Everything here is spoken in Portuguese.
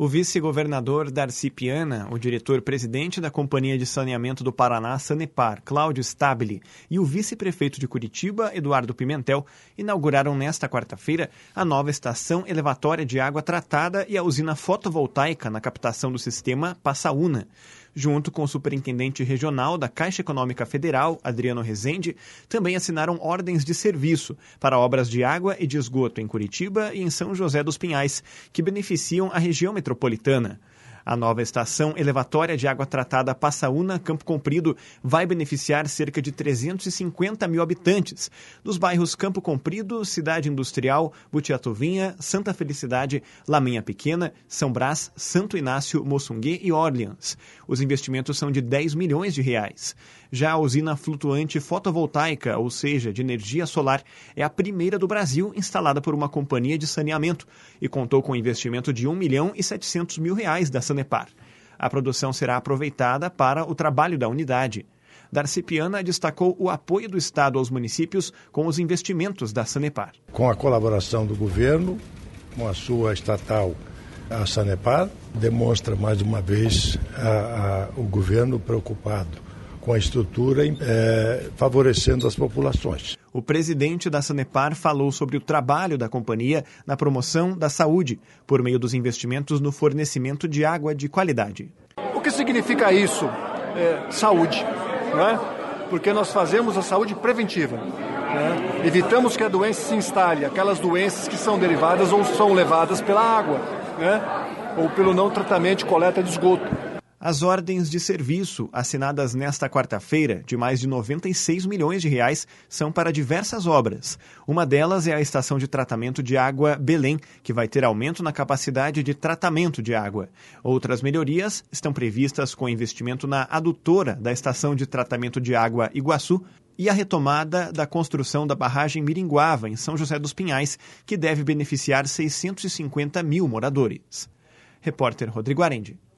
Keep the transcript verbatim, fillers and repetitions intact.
O vice-governador Darcy Piana, o diretor-presidente da Companhia de Saneamento do Paraná, Sanepar, Cláudio Stabile, e o vice-prefeito de Curitiba, Eduardo Pimentel, inauguraram nesta quarta-feira a nova estação elevatória de água tratada e a usina fotovoltaica na captação do sistema Passaúna. Junto com o superintendente regional da Caixa Econômica Federal, Adriano Rezende, também assinaram ordens de serviço para obras de água e de esgoto em Curitiba e em São José dos Pinhais, que beneficiam a região metropolitana. A nova estação elevatória de água tratada Passaúna Campo Comprido vai beneficiar cerca de trezentos e cinquenta mil habitantes dos bairros Campo Comprido, Cidade Industrial, Butiatuvinha, Santa Felicidade, Laminha Pequena, São Brás, Santo Inácio, Moçungue e Orleans. Os investimentos são de dez milhões de reais. Já a usina flutuante fotovoltaica, ou seja, de energia solar, é a primeira do Brasil instalada por uma companhia de saneamento e contou com investimento de um milhão e setecentos mil reais da Sanepar. A produção será aproveitada para o trabalho da unidade. Darcy Piana destacou o apoio do Estado aos municípios com os investimentos da Sanepar. Com a colaboração do governo, com a sua estatal, a Sanepar, demonstra mais uma vez a, a, o governo preocupado com a estrutura, é, favorecendo as populações. O presidente da Sanepar falou sobre o trabalho da companhia na promoção da saúde, por meio dos investimentos no fornecimento de água de qualidade. O que significa isso? É, saúde, não é? Porque nós fazemos a saúde preventiva. Né? Evitamos que a doença se instale, aquelas doenças que são derivadas ou são levadas pela água, né? Ou pelo não tratamento de coleta de esgoto. As ordens de serviço, assinadas nesta quarta-feira, de mais de noventa e seis milhões de reais, são para diversas obras. Uma delas é a estação de tratamento de água Belém, que vai ter aumento na capacidade de tratamento de água. Outras melhorias estão previstas com investimento na adutora da estação de tratamento de água Iguaçu e a retomada da construção da barragem Miringuava, em São José dos Pinhais, que deve beneficiar seiscentos e cinquenta mil moradores. Repórter Rodrigo Arendi.